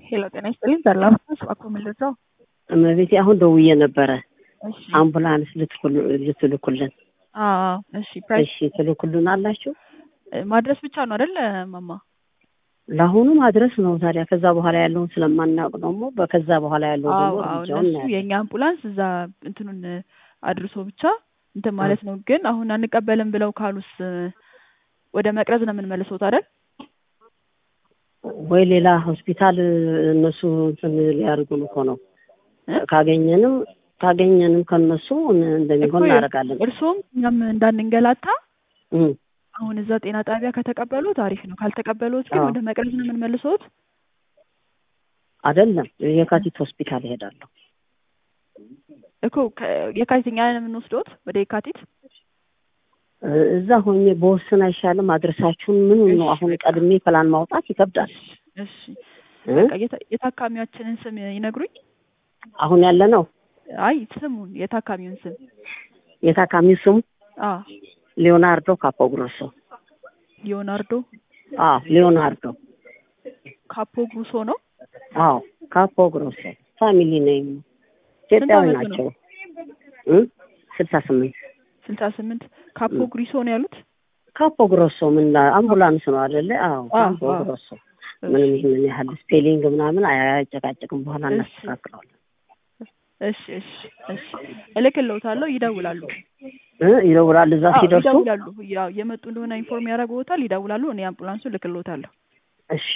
ሄሎ ጤና ይስጥልኝ ሰላም አኮ ምልልሰው እመቤቴ አሁን ደውዬ ነበረ እሺ አምቡላንስ ልትልኩልን እሺ ፕራይስ እሺ ትልኩልን አላችሁ ማድረስ ብቻ ነው አይደል ማማ ለአሁኑ ማድረስ ነው ታዲያ ከዛ በኋላ ያለውን ስለማናውቅ ደግሞ በከዛ በኋላ ያለው ደግሞ እነሱ የኛ አምቡላንስ እዛ እንትኑን አድርሶ ብቻ እንትን ማለት ነው ግን አሁን አንቀበልም ብለው ካሉስ ወደ መቅረዝ ነው የምንመልሰው አይደል ወይ ሌላ ሆስፒታል እነሱ እንትን ሊያርጉን እኮ ነው ካገኘንም ከነሱ እንደሚሆን እናደርጋለን እርሱም እኛም እንዳንንገላታ አሁን እዛ ጤና ጣቢያ ከተቀበሉ ታሪፍ ነው ካልተቀበሉት ግን ወደ መቅረዝ ነው የምንመልሰውት አይደለም የካቲት ሆስፒታል ይሄዳለሁ እኮ የካቲትኛ ነው የምንወስዶት ወደ የካቲት እዛ ሆኜ በወሰን አይሻልም አድርሳችሁን ምን ነው አሁን ቀድሜ ፕላን ማውጣት ይከብዳል እሺ በቃ የታካሚያችንን ስም ይነግሩኝ አሁን ያለ ነው አይ ስሙን የታካሚውን ስም የታካሚው ስም ሊዮናርዶ ካፖግሮሶ ሊዮናርዶ ካፖግሮሶ ነው ካፖግሮሶ ፋሚሊ ኔም ኢትዮጵያዊ ናቸው 68 ካፖግሪሶ ነው ያሉት ካፖግሮሶ ምን አምቡላንስ ነው አይደለ ካፖግሮሶ ምንም ይሄን ያህል ስፔሊንግ ምናምን አያጨቃጭቅም በኋላ እናስተካክለዋለን እሺ እልክልዎታለሁ ይደውላሉ እዛ ሲደርሱ ይደውላሉ ያው የመጡ እንደሆነ ኢንፎርም ያደርጉዎታል ይደውላሉ እኔ አምቡላንሱ እልክልዎታለሁ እሺ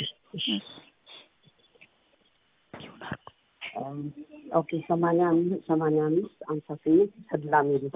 ኦኬ 85 58 ሰላም